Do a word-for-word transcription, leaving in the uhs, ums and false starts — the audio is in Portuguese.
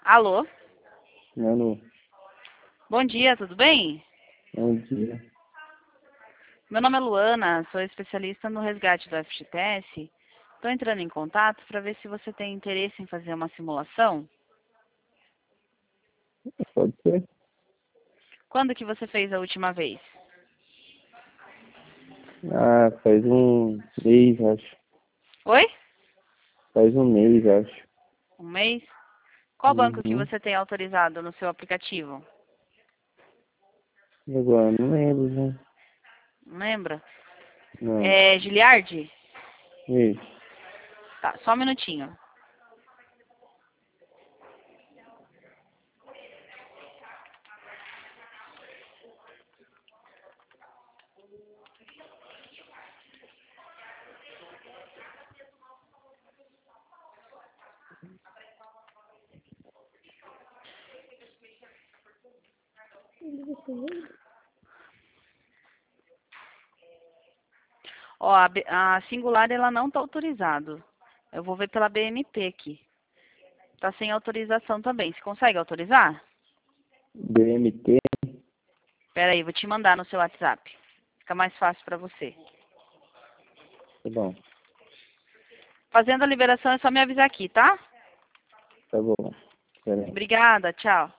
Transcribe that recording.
Alô? Alô, Bom dia, tudo bem? bom dia. Meu nome é Luana, sou especialista no resgate do F G T S. Estou entrando em contato para ver se você tem interesse em fazer uma simulação. Pode ser? Quando que você fez a última vez? Ah, faz um mês, acho. Oi? Faz um mês, acho. Um mês? Qual banco que Uhum. você tem autorizado no seu aplicativo? E agora, não lembro, né? Não lembra? Não. É Giliardi? Isso. Tá, só um minutinho. Ó, a, B- a Singular ela não está autorizado. Eu vou ver pela B M P aqui. Tá sem autorização também. Você consegue autorizar? B M T, Pera aí, vou te mandar no seu WhatsApp. Fica mais fácil para você. tá bom. Fazendo a liberação é só me avisar aqui, tá? Tá bom. Pera aí. Obrigada, tchau.